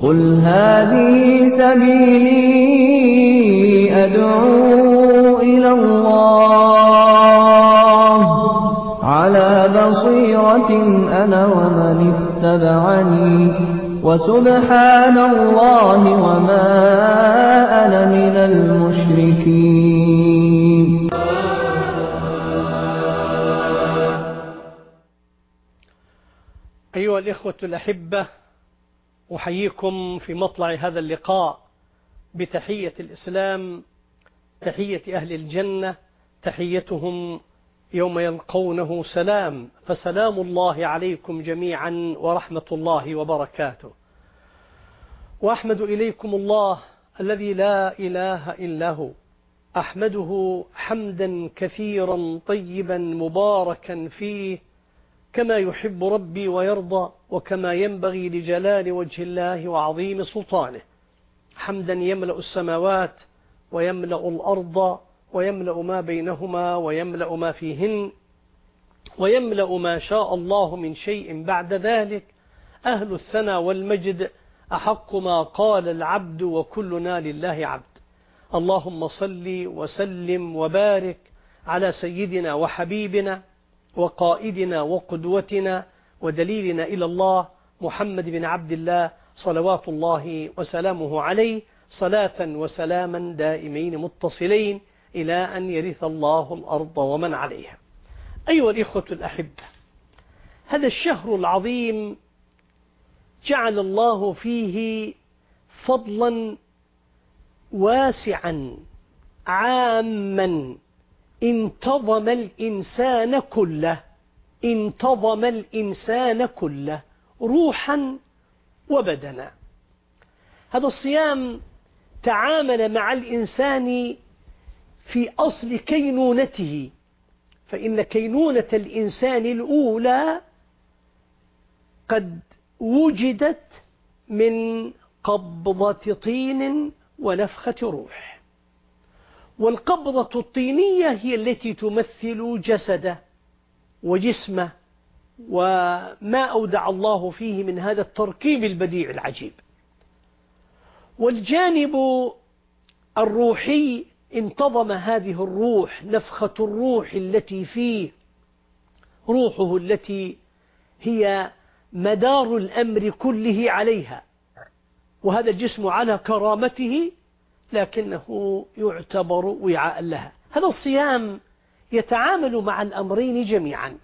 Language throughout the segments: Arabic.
قل هذه سبيلي أدعو إلى الله على بصيرة أنا ومن اتبعني وسبحان الله وما أنا من المشركين. أيها الإخوة الأحبة، أحييكم في مطلع هذا اللقاء بتحية الإسلام، تحية أهل الجنة، تحيتهم يوم يلقونه سلام، فسلام الله عليكم جميعا ورحمة الله وبركاته. وأحمد إليكم الله الذي لا إله إلا هو، أحمده حمدا كثيرا طيبا مباركا فيه كما يحب ربي ويرضى، وكما ينبغي لجلال وجه الله وعظيم سلطانه، حمدا يملأ السماوات ويملأ الأرض ويملأ ما بينهما ويملأ ما فيهن ويملأ ما شاء الله من شيء بعد ذلك. أهل الثنى والمجد أحق ما قال العبد وكلنا لله عبد. اللهم صل وسلم وبارك على سيدنا وحبيبنا وقائدنا وقدوتنا ودليلنا إلى الله محمد بن عبد الله صلوات الله وسلامه عليه، صلاة وسلاما دائمين متصلين إلى أن يرث الله الأرض ومن عليها. أيها الإخوة الأحبة، هذا الشهر العظيم جعل الله فيه فضلا واسعا عاما انتظم الإنسان كله روحا وبدنا. هذا الصيام تعامل مع الإنسان في أصل كينونته، فإن كينونة الإنسان الأولى قد وجدت من قبضة طين ونفخة روح، والقبضة الطينية هي التي تمثل جسده وجسمه وما أودع الله فيه من هذا التركيب البديع العجيب. والجانب الروحي انتظم هذه الروح، نفخة الروح التي فيه، روحه التي هي مدار الأمر كله عليها، وهذا الجسم على كرامته لكنه يعتبر وعاء لها. هذا الصيام يتعامل مع الأمرين جميعا،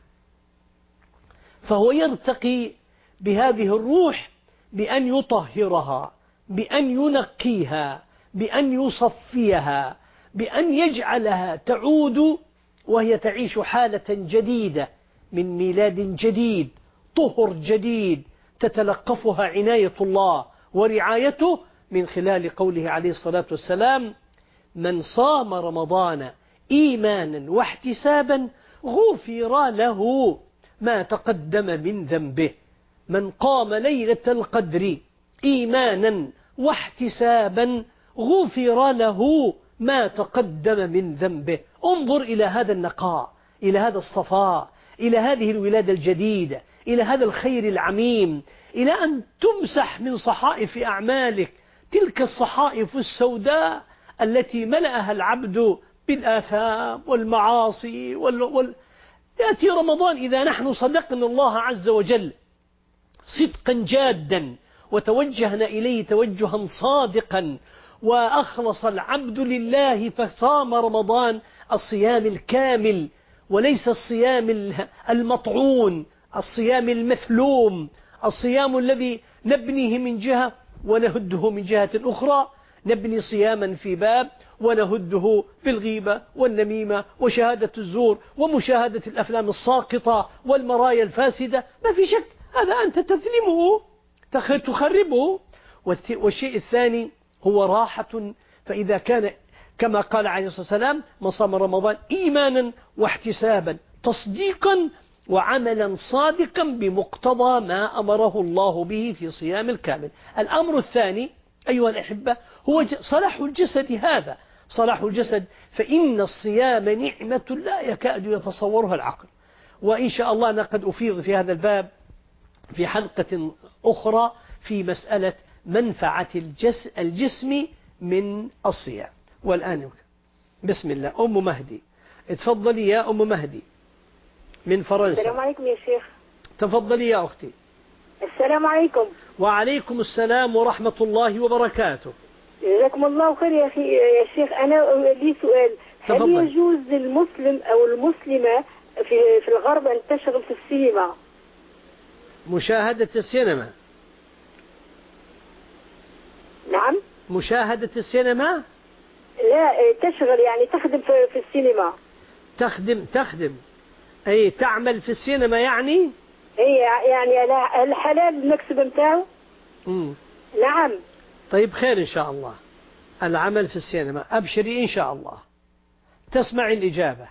فهو يرتقي بهذه الروح بأن يطهرها، بأن ينقيها، بأن يصفيها، بأن يجعلها تعود وهي تعيش حالة جديدة من ميلاد جديد، طهر جديد تتلقفها عناية الله ورعايته من خلال قوله عليه الصلاة والسلام: من صام رمضان إيمانا واحتسابا غفر له ما تقدم من ذنبه. من قام ليلة القدر إيمانا واحتسابا غفر له ما تقدم من ذنبه. انظر إلى هذا النقاء، إلى هذا الصفاء، إلى هذه الولادة الجديدة، إلى هذا الخير العميم، إلى أن تمسح من صحائف أعمالك تلك الصحائف السوداء التي ملأها العبد بالآثام والمعاصي يأتي رمضان إذا نحن صدقنا الله عز وجل صدقا جادا وتوجهنا إليه توجها صادقا وأخلص العبد لله فصام رمضان الصيام الكامل، وليس الصيام المطعون، الصيام المثلوم، الصيام الذي نبنيه من جهة ونهده من جهة أخرى. نبني صياما في باب ونهده بالغيبة والنميمة وشهادة الزور ومشاهدة الأفلام الساقطة والمرايا الفاسدة. ما في شك هذا أنت تظلمه تخربه. والشيء الثاني هو راحة، فإذا كان كما قال عليه الصلاة والسلام: من صام رمضان إيمانا واحتسابا تصديقا وعملا صادقا بمقتضى ما أمره الله به في صيام الكامل. الأمر الثاني أيها الأحبة هو صلاح الجسد. هذا صلاح الجسد، فإن الصيام نعمة لا يكاد يتصورها العقل. وإن شاء الله أنا قد أفيض في هذا الباب في حلقة أخرى في مسألة منفعة الجسم من الصيام. والآن بسم الله أم مهدي، اتفضلي يا أم مهدي من فرنسا. السلام عليكم يا شيخ. تفضلي يا أختي. السلام عليكم. وعليكم السلام ورحمة الله وبركاته. جزاكم الله خير يا أخي يا شيخ. أنا لي سؤال. تفضل. هل يجوز للمسلم أو المسلمة في الغرب أن تشتغل في السينما؟ مشاهدة السينما. نعم. مشاهدة السينما. لا تشغل يعني تخدم في السينما. تخدم أي تعمل في السينما يعني. هي يعني الحلال المكسب متاعه. نعم. طيب خير إن شاء الله. العمل في السينما أبشري إن شاء الله. تسمع الإجابة.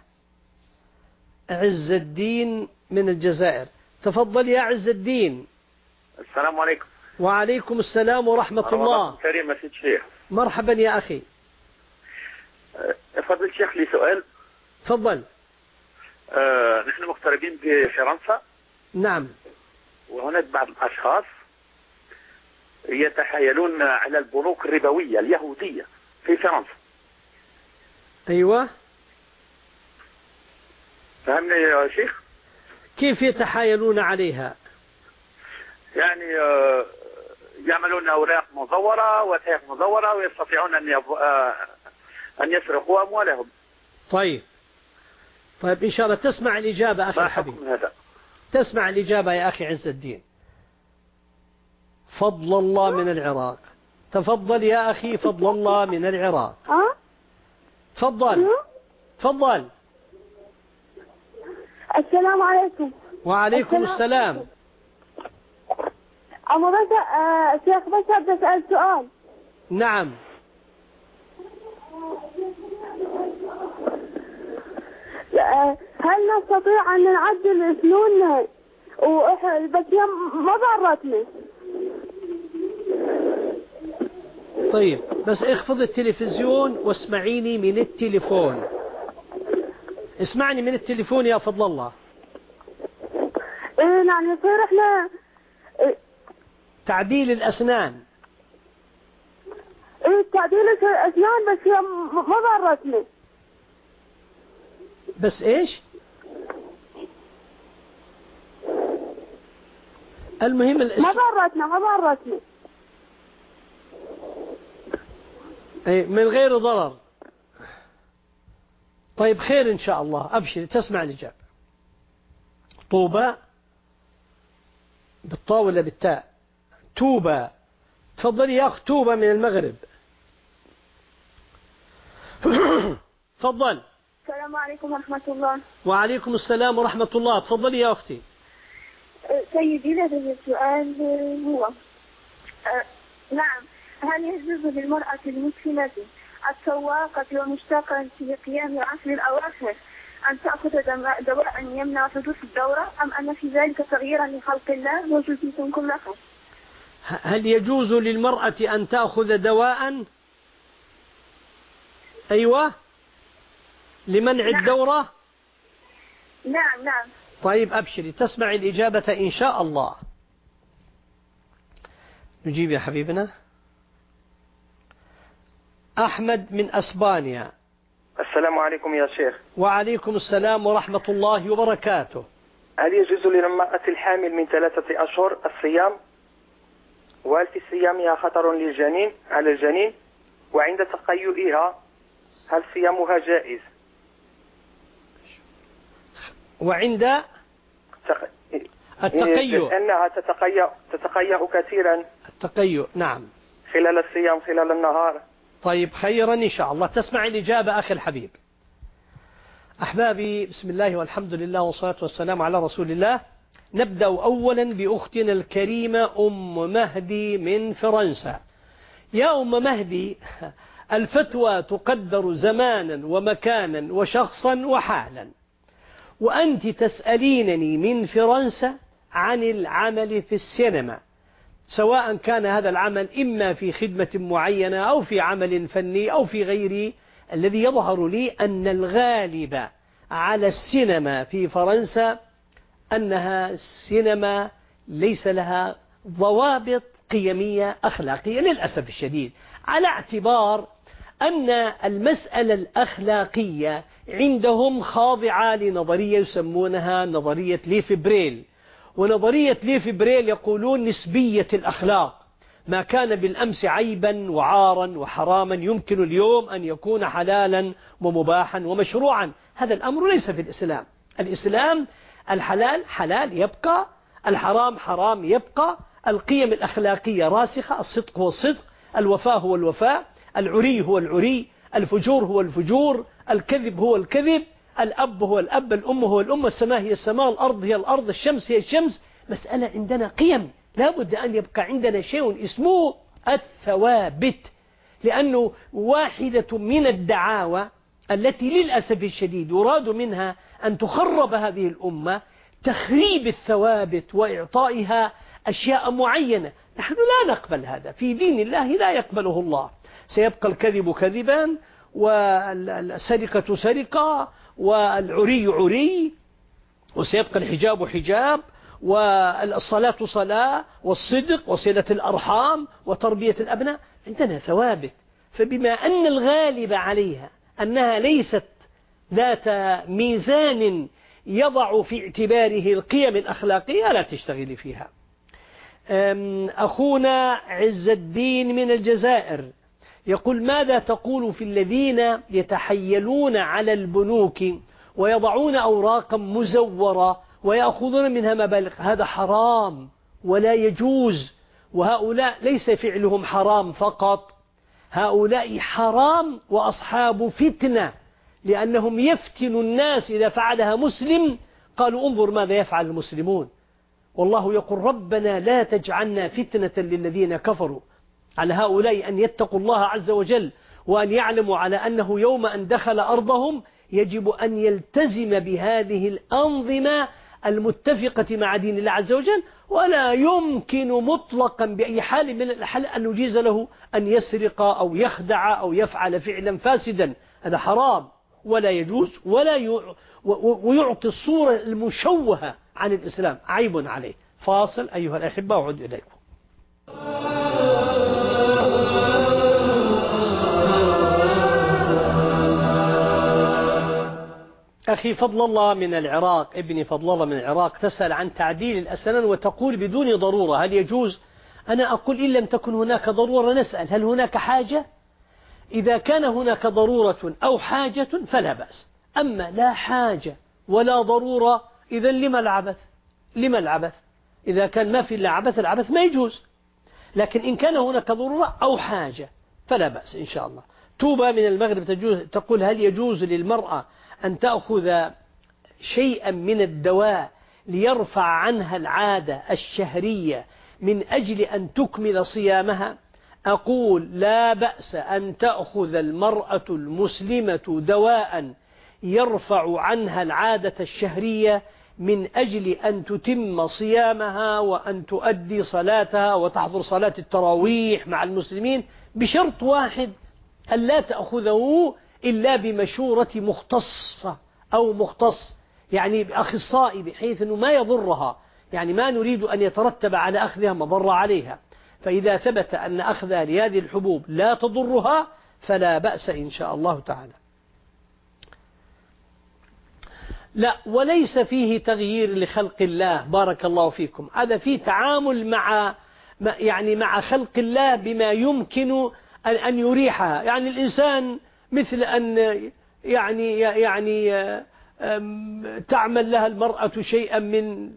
عز الدين من الجزائر. تفضل يا عز الدين. السلام عليكم. وعليكم السلام ورحمة الله. كريم سيد الشيخ. مرحبا يا أخي. فضل الشيخ لي سؤال. تفضل. نحن مغتربين في فرنسا. نعم. وهناك بعض الأشخاص يتحايلون على البنوك الربوية اليهودية في فرنسا. أيوة. فهمني يا شيخ؟ كيف يتحايلون عليها؟ يعني يعملون أوراق مزورة وثائق مزورة ويستطيعون أن يسرقوا أموالهم. طيب إن شاء الله تسمع الإجابة أخي الحبيب. هذا. تسمع الإجابة يا أخي عز الدين. فضل الله من العراق. تفضل يا أخي. فضل الله من العراق. تفضل. تفضل. السلام عليكم. وعليكم السلام. أما بس شيخ بس بدي أسأل سؤال. نعم. هل نستطيع أن نعدل فنوننا بس هي ما ضرتني؟ طيب بس اخفض التلفزيون واسمعيني من التليفون. اسمعني من التليفون يا فضل الله. يعني يصير احنا تعديل الأسنان. تعديل الأسنان بس هي ما ضرتني. بس ايش؟ المهم ما ضرتني. اي من غير ضرر. طيب خير إن شاء الله. أبشر. تسمع الإجابة. طوبى بالطاء ولا بالتاء؟ توبة. تفضلي يا أخت. توبة من المغرب. تفضل. السلام عليكم ورحمة الله. وعليكم السلام ورحمة الله. تفضلي يا أختي. سيدي لدي السؤال هو نعم، هل يجوز للمرأة المسلمة السواقة ومشتاقة في قيام العشر الأواخر أن تأخذ دواء يمنع حدوث الدورة، أم أن في ذلك تغييرا لخلق الله وجزيتم كل خير؟ هل يجوز للمرأة أن تأخذ دواء؟ أيوة. لمنع الدورة. نعم. طيب أبشري. تسمع الإجابة إن شاء الله. نجيب يا حبيبنا. أحمد من أسبانيا. السلام عليكم يا شيخ. وعليكم السلام ورحمة الله وبركاته. هل يجوز للمرأة الحامل من 3 أشهر الصيام؟ وهل في صيامها خطر للجنين على الجنين؟ وعند تقيؤها هل صيامها جائز؟ وعند التقيؤ. لأنها تتقيأ كثيرا. التقيؤ نعم. خلال الصيام خلال النهار. طيب خيرا إن شاء الله. تسمع الإجابة أخي الحبيب. أحبابي بسم الله والحمد لله والصلاة والسلام على رسول الله. نبدأ أولا بأختنا الكريمة أم مهدي من فرنسا. يا أم مهدي، الفتوى تقدر زمانا ومكانا وشخصا وحالا، وأنت تسألينني من فرنسا عن العمل في السينما، سواء كان هذا العمل إما في خدمة معينة أو في عمل فني أو في غيره. الذي يظهر لي أن الغالب على السينما في فرنسا أنها السينما ليس لها ضوابط قيمية أخلاقية للأسف الشديد، على اعتبار أن المسألة الأخلاقية عندهم خاضعة لنظرية يسمونها نظرية ليفبريل. ونظرية ليفبريل يقولون نسبية الأخلاق، ما كان بالأمس عيبا وعارا وحراما يمكن اليوم أن يكون حلالا ومباحا ومشروعا. هذا الأمر ليس في الإسلام. الإسلام الحلال حلال يبقى، الحرام حرام يبقى، القيم الأخلاقية راسخة، الصدق هو الصدق، الوفاء هو الوفاء، العري هو العري، الفجور هو الفجور، الكذب هو الكذب، الأب هو الأب، الأم هو الأم، السماء هي السماء، الأرض هي الأرض، الشمس هي الشمس. مسألة عندنا قيم، لا بد أن يبقى عندنا شيء اسمه الثوابت، لأنه واحدة من الدعاوى التي للأسف الشديد يراد منها أن تخرب هذه الأمة تخريب الثوابت وإعطائها أشياء معينة. نحن لا نقبل هذا في دين الله، لا يقبله الله. سيبقى الكذب كذبا، والسرقة سرقة، والعري عري، وسيبقى الحجاب حجاب، والصلاة صلاة، والصدق وصلة الأرحام وتربية الأبناء. عندنا ثوابت، فبما أن الغالب عليها أنها ليست ذات ميزان يضع في اعتباره القيم الأخلاقية لا تشتغلي فيها. أخونا عز الدين من الجزائر يقول: ماذا تقول في الذين يتحيلون على البنوك ويضعون أوراقا مزورة ويأخذون منها مبالغ؟ هذا حرام ولا يجوز. وهؤلاء ليس فعلهم حرام فقط، هؤلاء حرام وأصحاب فتنة، لأنهم يفتنوا الناس. إذا فعلها مسلم قالوا انظر ماذا يفعل المسلمون. والله يقول: ربنا لا تجعلنا فتنة للذين كفروا. على هؤلاء أن يتقوا الله عز وجل، وأن يعلموا على أنه يوم أن دخل أرضهم يجب أن يلتزم بهذه الأنظمة المتفقة مع دين الله عز وجل، ولا يمكن مطلقا بأي حال من الأحوال أن نجيز له أن يسرق أو يخدع أو يفعل فعلا فاسدا. هذا حرام ولا يجوز، ويعطي الصورة المشوهة عن الإسلام، عيب عليه. فاصل أيها الأحبة وعد إليكم. أخي فضل الله من العراق، ابني فضل الله من العراق، تسأل عن تعديل الأسنان وتقول بدون ضرورة هل يجوز؟ أنا أقول إن لم تكن هناك ضرورة نسأل هل هناك حاجة؟ إذا كان هناك ضرورة أو حاجة فلا بأس، أما لا حاجة ولا ضرورة إذا لما العبث؟ لما العبث؟ إذا كان ما في إلا عبث، العبث ما يجوز. لكن إن كان هناك ضرورة أو حاجة فلا بأس إن شاء الله. توبة من المغرب تقول: هل يجوز للمرأة أن تأخذ شيئا من الدواء ليرفع عنها العادة الشهرية من أجل أن تكمل صيامها؟ أقول: لا بأس أن تأخذ المرأة المسلمة دواء يرفع عنها العادة الشهرية من أجل أن تتم صيامها وأن تؤدي صلاتها وتحضر صلاة التراويح مع المسلمين، بشرط واحد: أن لا تأخذه إلا بمشورة مختصة أو مختص، يعني بأخصائي، بحيث أنه ما يضرها، يعني ما نريد أن يترتب على أخذها مضر عليها. فإذا ثبت أن أخذها لهذه الحبوب لا تضرها فلا بأس إن شاء الله تعالى. لا، وليس فيه تغيير لخلق الله، بارك الله فيكم. هذا فيه تعامل مع خلق الله بما يمكن أن يريحها. يعني الإنسان مثل أن تعمل لها المرأة شيئا من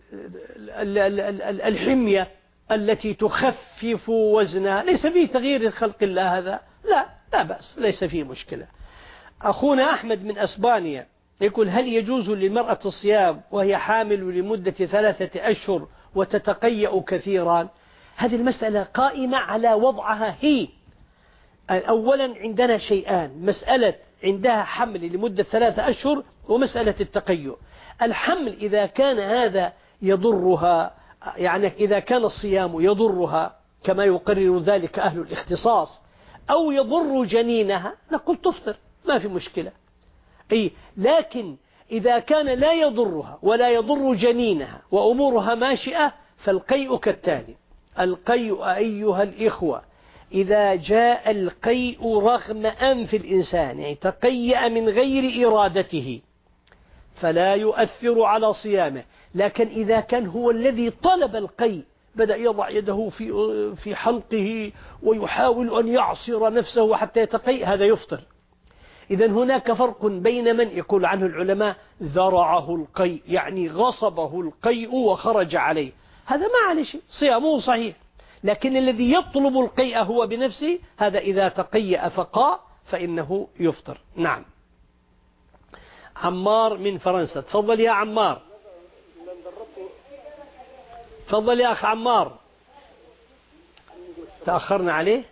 الحمية التي تخفف وزنها، ليس فيه تغيير لخلق الله هذا، لا بأس، ليس فيه مشكلة. أخونا أحمد من أسبانيا يقول: هل يجوز للمرأة الصيام وهي حامل لمدة 3 أشهر وتتقيأ كثيرا؟ هذه المسألة قائمة على وضعها هي. أولا عندنا شيئان: مسألة عندها حمل لمدة 3 أشهر، ومسألة التقيؤ. الحمل إذا كان هذا يضرها، يعني إذا كان الصيام يضرها كما يقرر ذلك أهل الاختصاص، أو يضر جنينها، نقول تفطر، ما في مشكلة. لكن إذا كان لا يضرها ولا يضر جنينها وأمورها ماشئة، فالقيء كالتالي: القيء أيها الإخوة إذا جاء القيء رغم أنف الإنسان، يعني تقيأ من غير إرادته، فلا يؤثر على صيامه. لكن إذا كان هو الذي طلب القيء، بدأ يضع يده في حلقه ويحاول أن يعصر نفسه حتى يتقيء، هذا يفطر. إذن هناك فرق بين من يقول عنه العلماء ذرعه القيء، يعني غصبه القيء وخرج عليه، هذا ما عليه شيء، صيامه صحيح. لكن الذي يطلب القيء هو بنفسه، هذا إذا تقيأ فقاء فإنه يفطر. نعم. عمار من فرنسا، تفضل يا عمار. تفضل يا أخ عمار، تأخرنا عليه.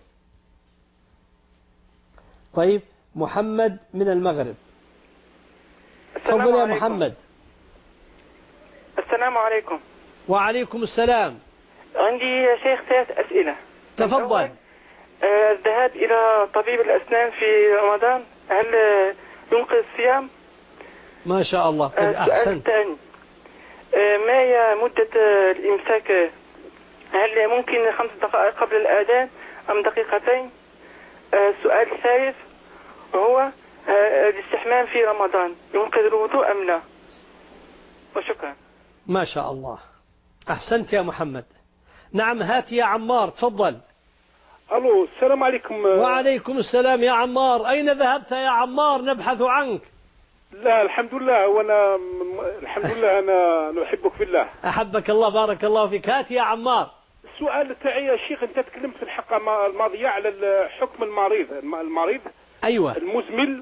طيب محمد من المغرب، تفضل يا محمد. السلام عليكم. وعليكم السلام. عندي يا شيخ 3 أسئلة. تفضل. الذهاب إلى طبيب الأسنان في رمضان هل ينقذ الصيام؟ ما شاء الله، قد أحسنت. الثاني، ما هي مدة الإمساك؟ هل ممكن 5 دقائق قبل الأذان أم دقيقتين؟ السؤال الثالث هو الاستحمام في رمضان ينقذ الوضوء أم لا؟ وشكرا. ما شاء الله، أحسنت يا محمد. نعم، هات يا عمار، تفضل. ألو، السلام عليكم. وعليكم السلام يا عمار، أين ذهبت يا عمار؟ نبحث عنك. لا الحمد لله، وانا الحمد لله انا احبك في الله. احبك الله، بارك الله فيك. هات يا عمار. السؤال تاعي يا شيخ، انت تكلمت في الحلقه الماضيه على حكم المريض ايوه، المزمل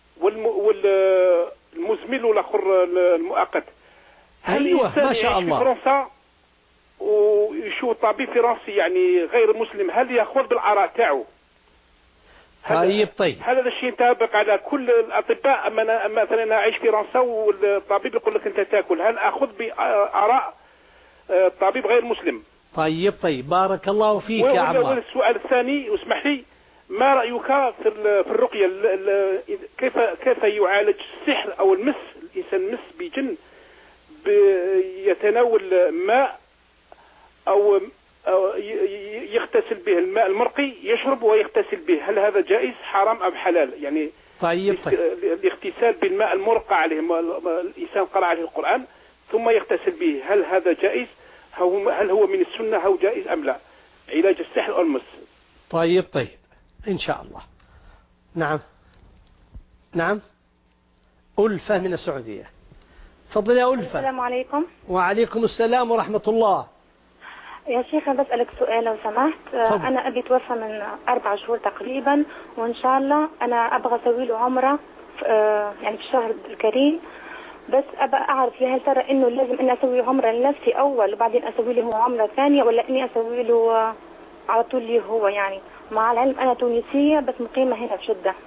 والمزمل والاخر المؤقت. ايوه ما شاء الله. في فرنسا ويشوف طبيب فرنسي يعني غير مسلم، هل ياخذ بالاراء تاعو؟ طيب هذا الشيء ينطبق على كل الاطباء. اما مثلا انا اعيش في فرنسا والطبيب يقول لك انت تاكل، هل اخذ باراء طبيب غير مسلم؟ طيب بارك الله فيك يا عمار. والسؤال الثاني، اسمح لي، ما رايك في الرقيه؟ كيف يعالج السحر او المس؟ الانسان مس بجن يتناول ماء او يغتسل به، الماء المرقي يشرب ويغتسل به، هل هذا جائز حرام أم حلال؟ يعني طيب الاغتسال بالماء المرقى عليه، الإنسان قرأ عليه القرآن ثم يغتسل به، هل هذا جائز؟ هل هو من السنة أو جائز أم لا؟ علاج السحر أو المس. طيب إن شاء الله. نعم ألفة من السعودية، تفضل يا ألفة. السلام عليكم. وعليكم السلام ورحمة الله. يا شيخ أنا بسألك سؤال لو سمحت. أنا أبي توفى من 4 شهور تقريبا، وإن شاء الله أنا أبغى أسوي له عمرة يعني في الشهر الكريم، بس أبغى أعرف هل ترى إنه لازم إني أسوي عمرة لنفسي أول وبعدين أسوي له عمرة ثانية، ولا إني أسوي له على طول لي هو؟ يعني مع العلم أنا تونسية بس مقيمة هنا في جدة.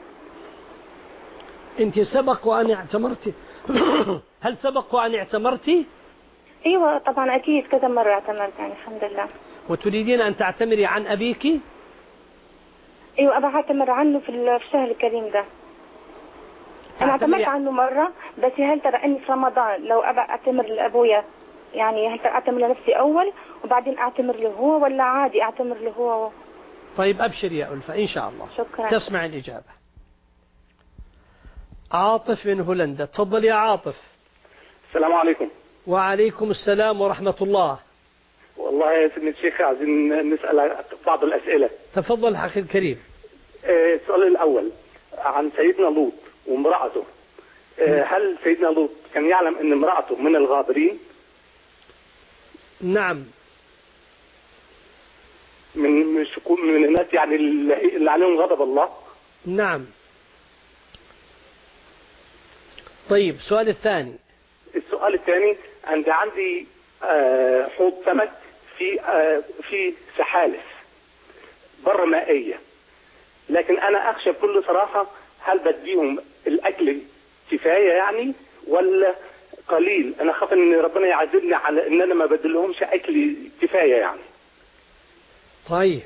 أنت سبق وأن اعتمرتي؟ هل سبق وأن اعتمرتي؟ ايوه طبعا اكيد كذا مرة اعتمرت يعني الحمد لله. وتريدين ان تعتمري عن ابيك؟ ايوه ابغى اعتمر عنه في الشهر الكريم ده. انا اعتمرت عنه مرة، بس هل ترى اني في رمضان لو ابغى اعتمر لابويا يعني هل ترى اعتمر لنفسي اول وبعدين اعتمر له هو، ولا عادي اعتمر له هو؟ طيب ابشر يا ألفة ان شاء الله. شكرا. تسمع الاجابة. عاطف من هولندا، تفضل يا عاطف. السلام عليكم. وعليكم السلام ورحمة الله. والله يا سيدنا الشيخ عايزين نسأل بعض الأسئلة. تفضل أخي الكريم. السؤال الأول عن سيدنا لوط وامرأته. هل سيدنا لوط كان يعلم أن امرأته من الغابرين؟ نعم. من الناس يعني اللي عليهم غضب الله؟ نعم. طيب السؤال الثاني. السؤال الثاني، عندي حوض سمك في سحالف بر مائية، لكن أنا أخشى بكل صراحة هل بديهم الأكل كفاية يعني ولا قليل؟ أنا خاف إن ربنا يعذبني على إن أنا ما بدلهمش أكل كفاية يعني. طيب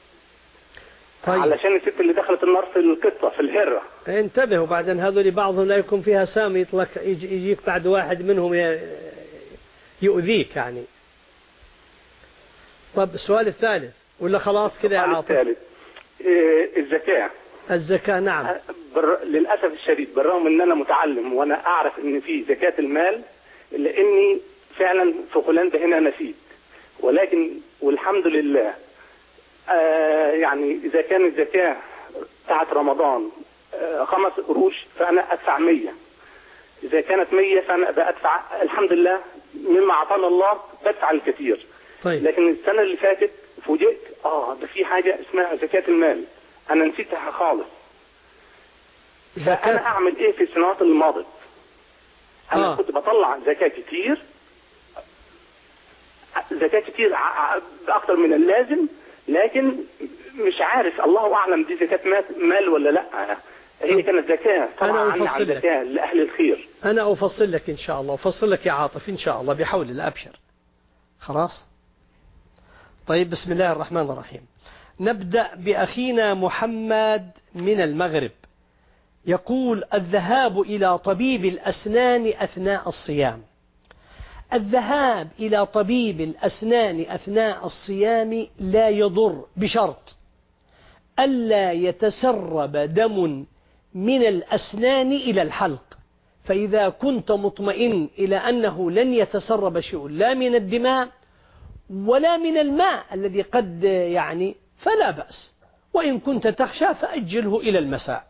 علشان الست اللي دخلت النار في القصة في الهرة. انتبهوا، بعدين هذول بعضهم لا يكون فيها سام، يطلق يجيك بعد واحد منهم يؤذيك يعني. طب السؤال الثالث ولا خلاص كده يا عاطف؟ الثالث الزكاة. الزكاة نعم. للأسف الشديد بالرغم ان انا متعلم وانا اعرف ان في زكاة المال، لاني فعلا في هولندا هنا نسيت، ولكن والحمد لله يعني اذا كانت الزكاة بتاعت رمضان 5 قروش فانا ادفع 100، اذا كانت 100 فانا بدفع الحمد لله مما اعطانا الله بدفع الكثير. طيب. لكن السنة اللي فاتت فوجئت ده في حاجة اسمها زكاة المال انا نسيتها خالص. فانا اعمل ايه في السنوات اللي ماضت؟ انا كنت بطلع زكاة كتير اكتر من اللازم، لكن مش عارف الله اعلم دي زكاة مال ولا لا. هي كانت زكاة طبعا عن زكاة لاهل الخير. انا افصل لك ان شاء الله، افصل لك يا عاطف ان شاء الله بحول الله. ابشر خلاص. طيب بسم الله الرحمن الرحيم. نبدأ بأخينا محمد من المغرب، يقول الذهاب إلى طبيب الأسنان أثناء الصيام. الذهاب إلى طبيب الأسنان أثناء الصيام لا يضر بشرط ألا يتسرب دم من الأسنان إلى الحلق. فإذا كنت مطمئن إلى أنه لن يتسرب شيء لا من الدماء ولا من الماء الذي قد يعني فلا بأس، وإن كنت تخشى فأجله إلى المساء.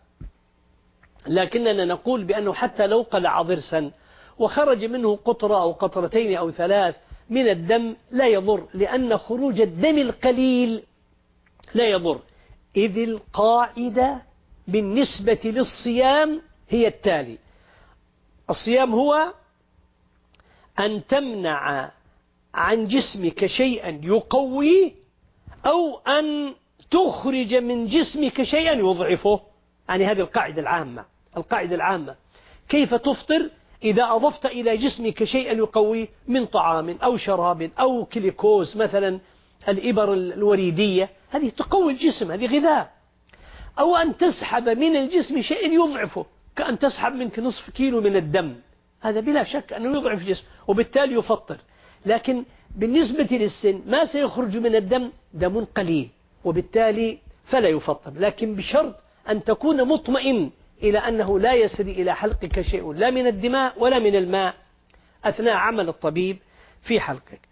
لكننا نقول بأنه حتى لو قلع ضرسا وخرج منه قطرة أو قطرتين أو 3 من الدم لا يضر، لأن خروج الدم القليل لا يضر. إذ القاعدة بالنسبة للصيام هي التالي: الصيام هو أن تمنع عن جسمك شيئا يقويه أو أن تخرج من جسمك شيئا يضعفه. يعني هذه القاعدة العامة. القاعدة العامة كيف تفطر؟ إذا أضفت إلى جسمك شيئا يقويه من طعام أو شراب أو كليكوز مثلا الإبر الوريدية، هذه تقوي الجسم، هذه غذاء. أو أن تسحب من الجسم شيئا يضعفه، كأن تسحب منك نصف كيلو من الدم، هذا بلا شك أنه يضعف الجسم وبالتالي يفطر. لكن بالنسبة للسن ما سيخرج من الدم دم قليل وبالتالي فلا يفطر، لكن بشرط أن تكون مطمئن إلى أنه لا يسري إلى حلقك شيء لا من الدماء ولا من الماء أثناء عمل الطبيب في حلقك.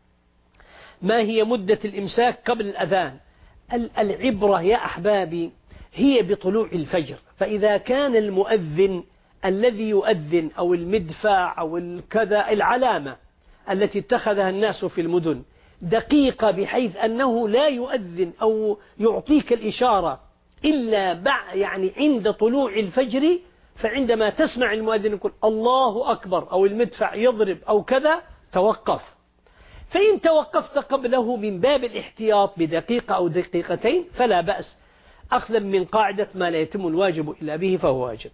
ما هي مدة الإمساك قبل الأذان؟ العبرة يا أحبابي هي بطلوع الفجر. فإذا كان المؤذن الذي يؤذن أو المدفع أو الكذا العلامة التي اتخذها الناس في المدن دقيقة بحيث أنه لا يؤذن أو يعطيك الإشارة إلا يعني عند طلوع الفجر، فعندما تسمع المؤذن يقول الله أكبر أو المدفع يضرب أو كذا توقف. فإن توقفت قبله من باب الاحتياط بدقيقة أو دقيقتين فلا بأس، أخذا من قاعدة ما لا يتم الواجب إلا به فهو واجب.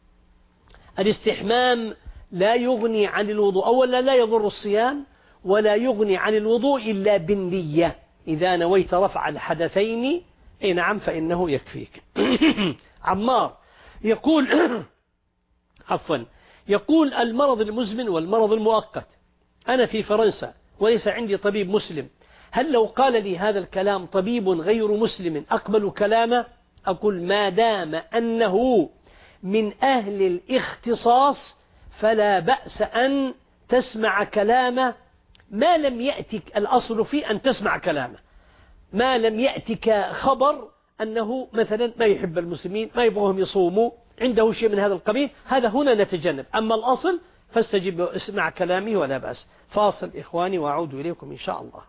الاستحمام لا يغني عن الوضوء، أولا لا يضر الصيام ولا يغني عن الوضوء إلا بالنية. إذا نويت رفع الحدثين نعم فإنه يكفيك. عمار يقول يقول المرض المزمن والمرض المؤقت، أنا في فرنسا وليس عندي طبيب مسلم، هل لو قال لي هذا الكلام طبيب غير مسلم أقبل كلامه؟ أقول ما دام أنه من أهل الاختصاص فلا بأس أن تسمع كلامه، ما لم يأتك الأصل فيه أن تسمع كلامه، ما لم يأتك خبر أنه مثلا ما يحب المسلمين، ما يبغوهم يصوموا، عنده شيء من هذا القبيل، هذا هنا نتجنب. أما الأصل فاستجب اسمع كلامي ولا بأس. فاصل إخواني وأعود إليكم إن شاء الله.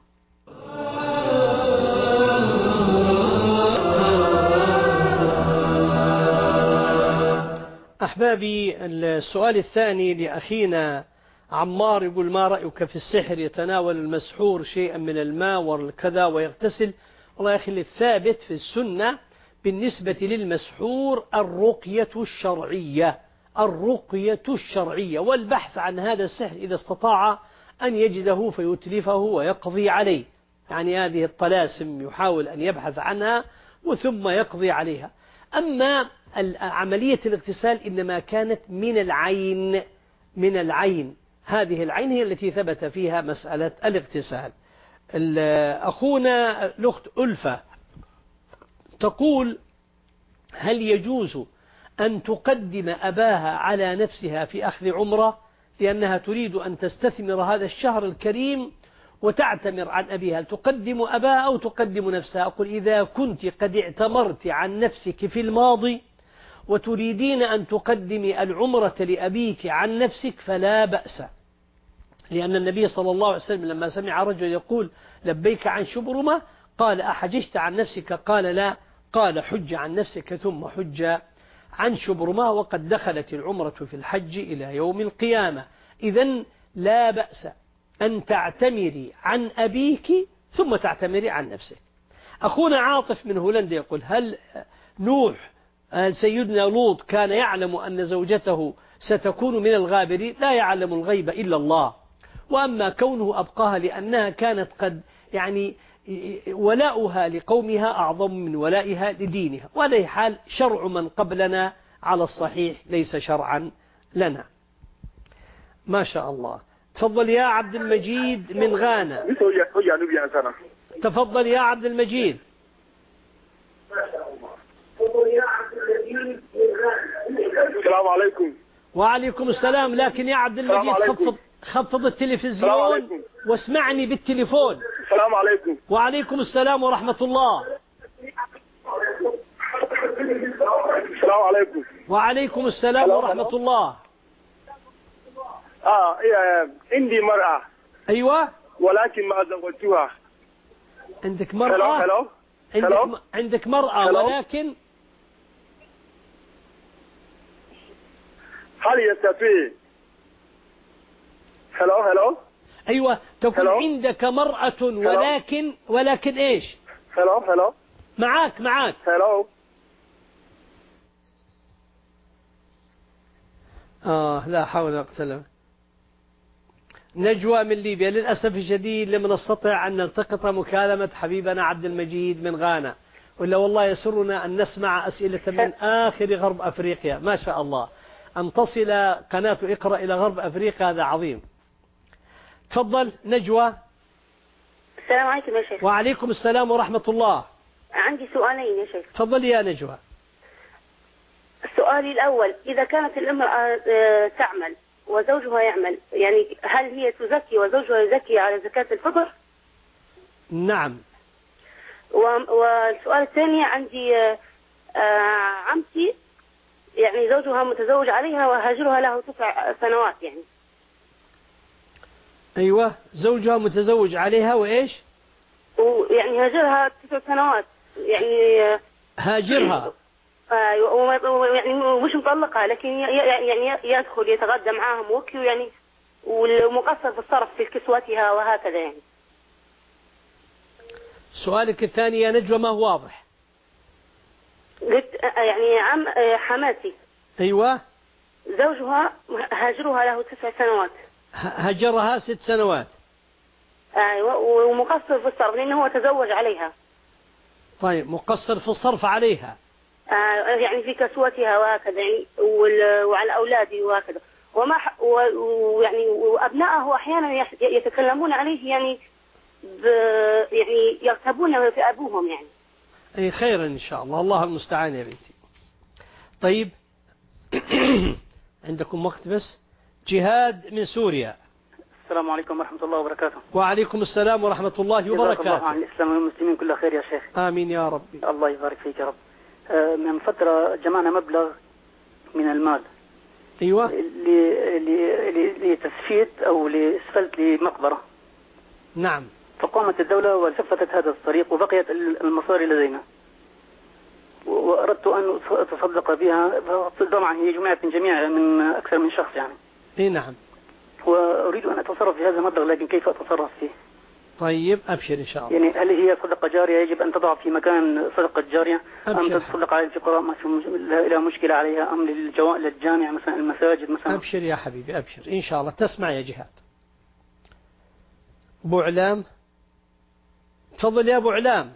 أحبابي، السؤال الثاني لأخينا عمار يقول ما رأيك في السحر؟ يتناول المسحور شيئا من الماء والكذا ويغتسل. والله يا أخي الثابت في السنة بالنسبة للمسحور الرقية الشرعية، الرقية الشرعية، والبحث عن هذا السحر إذا استطاع أن يجده فيتلفه ويقضي عليه. يعني هذه الطلاسم يحاول أن يبحث عنها وثم يقضي عليها. أما عملية الاغتسال إنما كانت من العين، من العين، هذه العين هي التي ثبت فيها مسألة الاغتسال. أخونا الأخت ألفة تقول: هل يجوز أن تقدم أباها على نفسها في أخذ عمرة لأنها تريد أن تستثمر هذا الشهر الكريم وتعتمر عن أبيها؟ هل تقدم أباها أو تقدم نفسها؟ أقول: إذا كنت قد اعتمرت عن نفسك في الماضي وتريدين أن تقدمي العمرة لأبيك عن نفسك فلا بأس، لأن النبي صلى الله عليه وسلم لما سمع رجل يقول لبيك عن شبرمة قال: أحججت عن نفسك؟ قال: لا. قال: حج عن نفسك ثم حج عن شبرمة، وقد دخلت العمرة في الحج إلى يوم القيامة. إذن لا بأس أن تعتمري عن أبيك ثم تعتمري عن نفسك. أخونا عاطف من هولندا يقول: هل سيدنا لوط كان يعلم أن زوجته ستكون من الغابرين؟ لا يعلم الغيب إلا الله، وأما كونه أبقاها لأنها كانت قد ولاؤها لقومها أعظم من ولائها لدينها، وعلى حال شرع من قبلنا على الصحيح ليس شرعا لنا. ما شاء الله. تفضل يا عبد المجيد من غانا. تفضل يا عبد المجيد. السلام عليكم. وعليكم السلام. لكن يا عبد المجيد خفض التلفزيون واسمعني بالتليفون. السلام عليكم. وعليكم السلام ورحمة الله. السلام عليكم. وعليكم السلام ورحمة الله. عندي مرأة. أيوة. ولكن ما زوجتها. عندك مرأة؟ عندك مرأة ولكن هل يستطيع؟ هلو. أيوة. تكون عندك مرأة ولكن إيش؟ هلو. معاك. هلو. لا حول ولا قوة إلا بالله. نجوى من ليبيا. للأسف الشديد لم نستطع أن نلتقط مكالمة حبيبنا عبد المجيد من غانا، ولا والله يسرنا أن نسمع أسئلة من آخر غرب أفريقيا. ما شاء الله أن تصل قناة إقرأ إلى غرب أفريقيا، هذا عظيم. تفضل نجوى. السلام عليكم يا شيخ. وعليكم السلام ورحمة الله. عندي سؤالين يا شيخ. تفضل يا نجوى. السؤال الأول: إذا كانت الامرأة تعمل وزوجها يعمل، يعني هل هي تزكي وزوجها يزكي على زكاة الفطر؟ نعم. والسؤال الثاني: عندي عمتي يعني زوجها متزوج عليها وهاجرها له 9 سنوات يعني. أيوة. زوجها متزوج عليها وإيش؟ ويعني هاجرها 9 سنوات يعني. هاجرها. يعني مش مطلقها، لكن يعني يدخل يتغدى معاها موكي يعني، والمقصر في الصرف في كسوتها وهكذا يعني. سؤالك الثاني يا نجوى ما هو واضح. قلت يعني حماتي. أيوة. زوجها هاجرها له 9 سنوات. هجرها 6 سنوات. أيوة. ومقصر في الصرف لأنه هو تزوج عليها. طيب مقصر في الصرف عليها. يعني في كسوتها وهكذا يعني، وعلى أولادي وهكذا، ويعني وأبنائه أحيانا يتكلمون عليه يعني يعني يغتابون في أبوهم يعني. أي خيرا إن شاء الله. الله المستعان يا بنتي. طيب عندكم وقت بس. جهاد من سوريا. السلام عليكم ورحمة الله وبركاته. وعليكم السلام ورحمة الله وبركاته. جزاك الله عن الإسلام والمسلمين كل خير يا شيخ. آمين يا ربي. الله يبارك فيك يا رب. من فترة جمعنا مبلغ من المال. أيوة. لتسفيت أو لإسفلت لمقبرة. نعم. فقامت الدولة وسفتت هذا الطريق وبقيت المصاري لدينا، وأردت أن أتصدق بها. طبعا هي جمعت من أكثر من شخص يعني. إيه نعم. وأريد أن أتصرف في هذا المبلغ، لكن كيف أتصرف فيه؟ طيب أبشر إن شاء الله. يعني هل هي صدقة جارية يجب أن تضع في مكان صدقة جارية، أم تصدق على الفقراء ما لا مشكلة عليها، أم للجامع مثلا المساجد مثلا؟ أبشر يا حبيبي أبشر إن شاء الله. تسمع يا جهاد. أبو علام. تفضل يا أبو علام.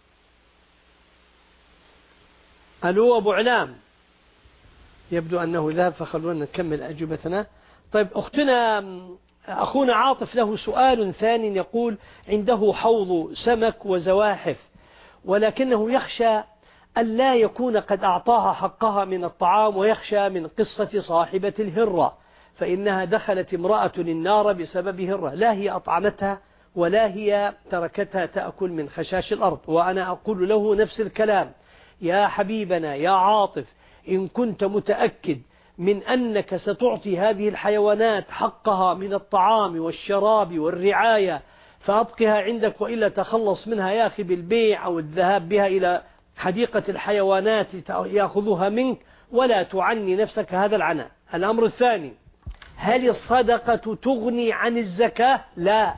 ألو أبو علام. يبدو أنه ذهب، فخلونا نكمل أجوبتنا. طيب أختنا أخونا عاطف له سؤال ثاني يقول عنده حوض سمك وزواحف، ولكنه يخشى أن لا يكون قد أعطاها حقها من الطعام، ويخشى من قصة صاحبة الهرة، فإنها دخلت امرأة النار بسبب هرة لا هي أطعمتها ولا هي تركتها تأكل من خشاش الأرض. وأنا أقول له نفس الكلام: يا حبيبنا يا عاطف، إن كنت متأكد من أنك ستعطي هذه الحيوانات حقها من الطعام والشراب والرعاية فأبقها عندك، وإلا تخلص منها يا أخي بالبيع أو الذهاب بها إلى حديقة الحيوانات يأخذها منك، ولا تعني نفسك هذا العناء. الأمر الثاني: هل الصدقة تغني عن الزكاة؟ لا.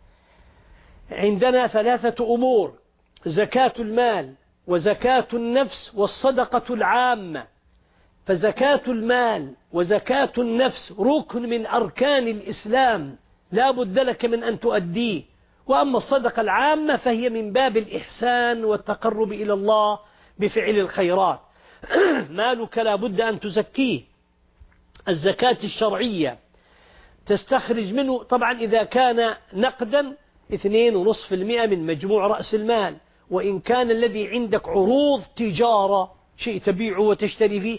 عندنا 3 أمور: زكاة المال وزكاة النفس والصدقة العامة. فزكاة المال وزكاة النفس ركن من أركان الإسلام لا بد لك من أن تؤديه، وأما الصدقة العامة فهي من باب الإحسان والتقرب إلى الله بفعل الخيرات. مالك لا بد أن تزكيه. الزكاة الشرعية تستخرج منه طبعا إذا كان نقدا 2.5% من مجموع رأس المال، وإن كان الذي عندك عروض تجارة شيء تبيعه وتشتري فيه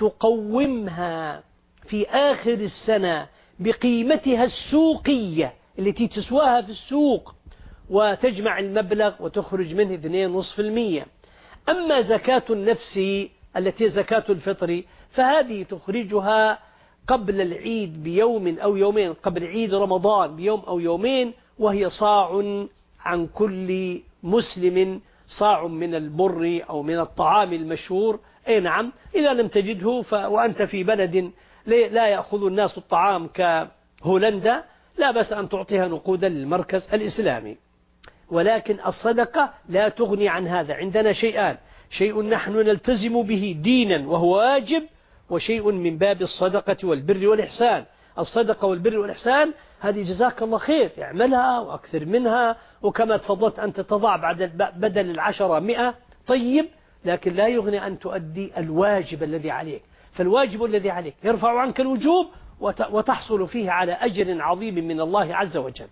تقومها في آخر السنة بقيمتها السوقية التي تسواها في السوق، وتجمع المبلغ وتخرج منه 2.5%. أما زكاة النفس التي زكاة الفطر فهذه تخرجها قبل العيد بيوم أو يومين، قبل عيد رمضان بيوم أو يومين، وهي صاع عن كل مسلم، صاع من البر أو من الطعام المشهور. أي نعم، إذا لم تجده وأنت في بلد لا يأخذ الناس الطعام كهولندا لا بس أن تعطيها نقودا للمركز الإسلامي. ولكن الصدقة لا تغني عن هذا. عندنا شيئان: شيء نحن نلتزم به دينا وهو واجب، وشيء من باب الصدقة والبر والإحسان. الصدقة والبر والإحسان هذه جزاك الله خير، اعملها وأكثر منها، وكما تفضلت أنت تضع بدل 10 100 طيب، لكن لا يغني أن تؤدي الواجب الذي عليك. فالواجب الذي عليك يرفع عنك الوجوب وتحصل فيه على أجر عظيم من الله عز وجل.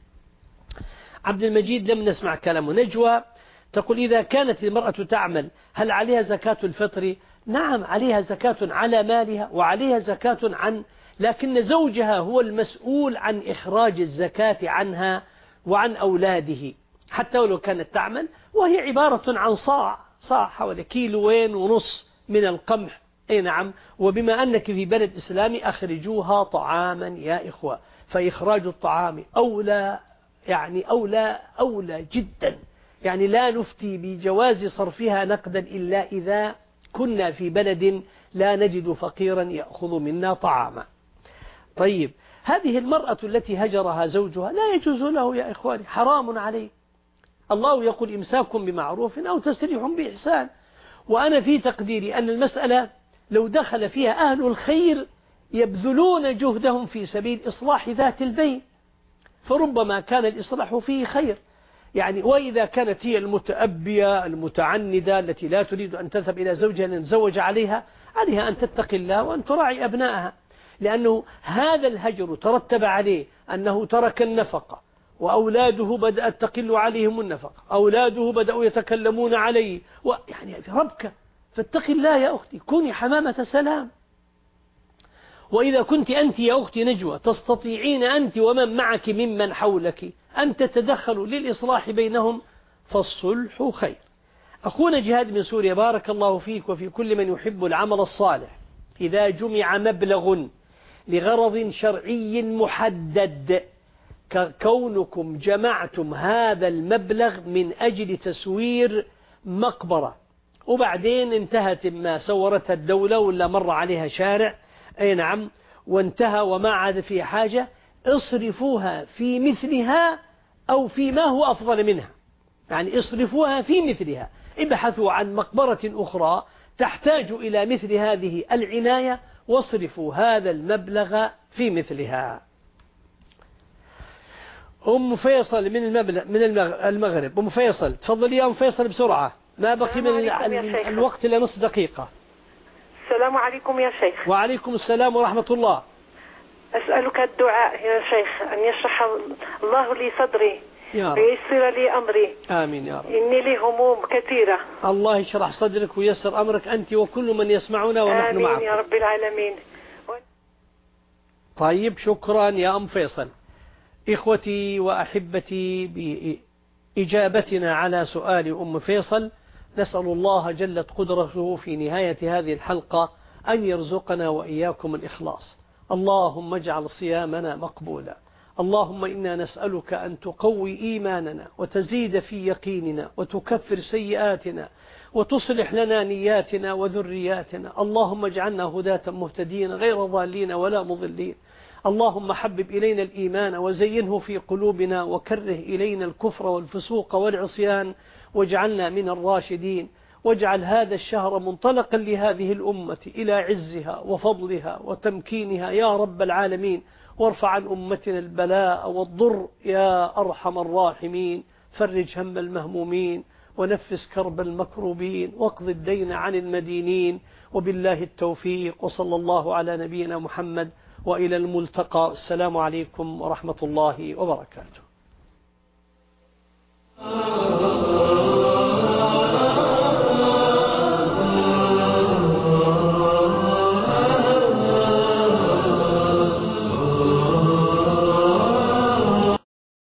عبد المجيد لم نسمع كلامه. نجوى تقول: إذا كانت المرأة تعمل هل عليها زكاة الفطر؟ نعم، عليها زكاة على مالها وعليها زكاة لكن زوجها هو المسؤول عن إخراج الزكاة عنها وعن أولاده، حتى ولو كانت تعمل، وهي عبارة عن صاع حوالي 1.5 كيلو من القمح. أي نعم. وبما أنك في بلد إسلامي أخرجوها طعاما يا إخوة، فإخراج الطعام أولى، يعني أولى جدا. يعني لا نفتي بجواز صرفها نقدا إلا إذا كنا في بلد لا نجد فقيرا يأخذ منا طعاما. طيب، هذه المرأة التي هجرها زوجها لا يجوز له يا إخواني، حرام عليه. الله يقول: إمساك بمعروف أو تسريح بإحسان. وأنا في تقديري أن المسألة لو دخل فيها أهل الخير يبذلون جهدهم في سبيل إصلاح ذات البين، فربما كان الإصلاح فيه خير. يعني وإذا كانت هي المتأبية المتعندة التي لا تريد أن تذهب إلى زوجها لنتزوج عليها أن تتقي الله وأن تراعي أبنائها، لأنه هذا الهجر ترتب عليه أنه ترك النفقة، وأولاده بدأت تقل عليهم النفقة، أولاده بدأوا يتكلمون عليه، يعني ربك. فاتقي الله يا أختي، كوني حمامة سلام. وإذا كنت أنت يا أختي نجوى تستطيعين أنت ومن معك ممن حولك أن تتدخلوا للإصلاح بينهم فالصلح خير. أخونا جهاد من سوريا: بارك الله فيك وفي كل من يحب العمل الصالح. إذا جمع مبلغ لغرض شرعي محدد ككونكم جمعتم هذا المبلغ من أجل تسوير مقبرة، وبعدين انتهت ما سورتها الدولة ولا مر عليها شارع، أي نعم، وانتهى وما عاد فيه حاجة، اصرفوها في مثلها أو فيما هو أفضل منها. يعني اصرفوها في مثلها، ابحثوا عن مقبرة أخرى تحتاج إلى مثل هذه العناية واصرفوا هذا المبلغ في مثلها. أم فيصل من المغرب. أم فيصل تفضلي يا أم فيصل بسرعة، ما بقي من الوقت إلا نصف دقيقة. السلام عليكم يا شيخ. وعليكم السلام ورحمة الله. أسألك الدعاء يا شيخ أن يشرح الله لي صدري وييسر لي أمري. آمين يا رب. إني لي هموم كثيرة. الله يشرح صدرك ويسر أمرك أنت وكل من يسمعنا ونحن معكم. آمين يا رب العالمين. طيب شكرا يا أم فيصل. إخوتي وأحبتي، بإجابتنا على سؤال أم فيصل نسأل الله جلت قدرته في نهاية هذه الحلقة أن يرزقنا وإياكم الإخلاص. اللهم اجعل صيامنا مقبولا. اللهم إنا نسألك أن تقوي إيماننا وتزيد في يقيننا وتكفر سيئاتنا وتصلح لنا نياتنا وذرياتنا. اللهم اجعلنا هداة مهتدين غير ضالين ولا مضلين. اللهم حبب إلينا الإيمان وزينه في قلوبنا وكره إلينا الكفر والفسوق والعصيان واجعلنا من الراشدين. واجعل هذا الشهر منطلقا لهذه الأمة إلى عزها وفضلها وتمكينها يا رب العالمين. وارفع عن أمتنا البلاء والضر يا أرحم الراحمين. فرج هم المهمومين ونفس كرب المكروبين واقض الدين عن المدينين. وبالله التوفيق، وصلى الله على نبينا محمد، وإلى الملتقى. السلام عليكم ورحمة الله وبركاته.